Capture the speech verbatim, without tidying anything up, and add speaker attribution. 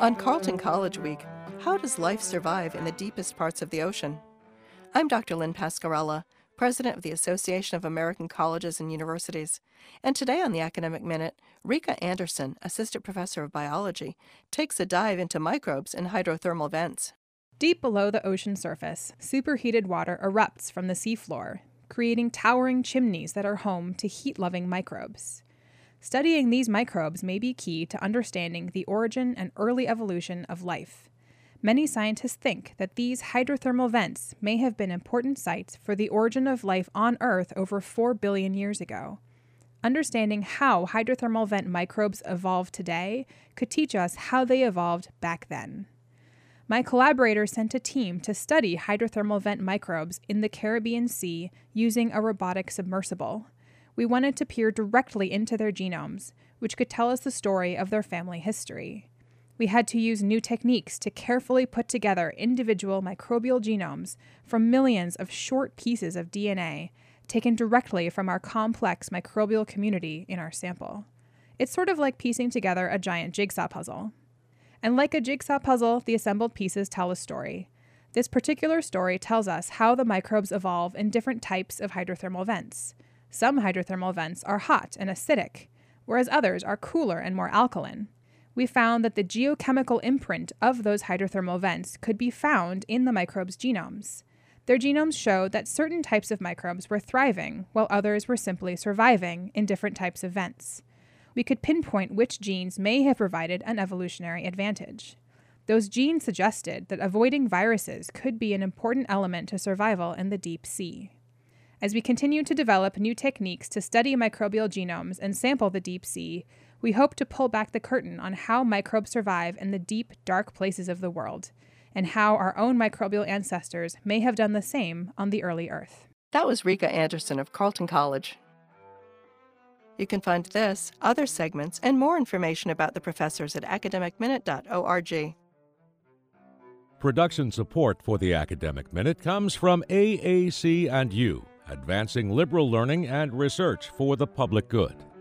Speaker 1: On Carleton College Week, how does life survive in the deepest parts of the ocean? I'm Doctor Lynn Pascarella, President of the Association of American Colleges and Universities, and today on the Academic Minute, Rika Anderson, Assistant Professor of Biology, takes a dive into microbes in hydrothermal vents.
Speaker 2: Deep below the ocean surface, superheated water erupts from the seafloor, creating towering chimneys that are home to heat-loving microbes. Studying these microbes may be key to understanding the origin and early evolution of life. Many scientists think that these hydrothermal vents may have been important sites for the origin of life on Earth over four billion years ago. Understanding how hydrothermal vent microbes evolve today could teach us how they evolved back then. My collaborator sent a team to study hydrothermal vent microbes in the Caribbean Sea using a robotic submersible. We wanted to peer directly into their genomes, which could tell us the story of their family history. We had to use new techniques to carefully put together individual microbial genomes from millions of short pieces of D N A taken directly from our complex microbial community in our sample. It's sort of like piecing together a giant jigsaw puzzle. And like a jigsaw puzzle, the assembled pieces tell a story. This particular story tells us how the microbes evolve in different types of hydrothermal vents. Some hydrothermal vents are hot and acidic, whereas others are cooler and more alkaline. We found that the geochemical imprint of those hydrothermal vents could be found in the microbes' genomes. Their genomes showed that certain types of microbes were thriving, while others were simply surviving in different types of vents. We could pinpoint which genes may have provided an evolutionary advantage. Those genes suggested that avoiding viruses could be an important element to survival in the deep sea. As we continue to develop new techniques to study microbial genomes and sample the deep sea, we hope to pull back the curtain on how microbes survive in the deep, dark places of the world, and how our own microbial ancestors may have done the same on the early Earth.
Speaker 1: That was Rika Anderson of Carleton College. You can find this, other segments, and more information about the professors at academic minute dot org.
Speaker 3: Production support for the Academic Minute comes from A A C and U, advancing liberal learning and research for the public good.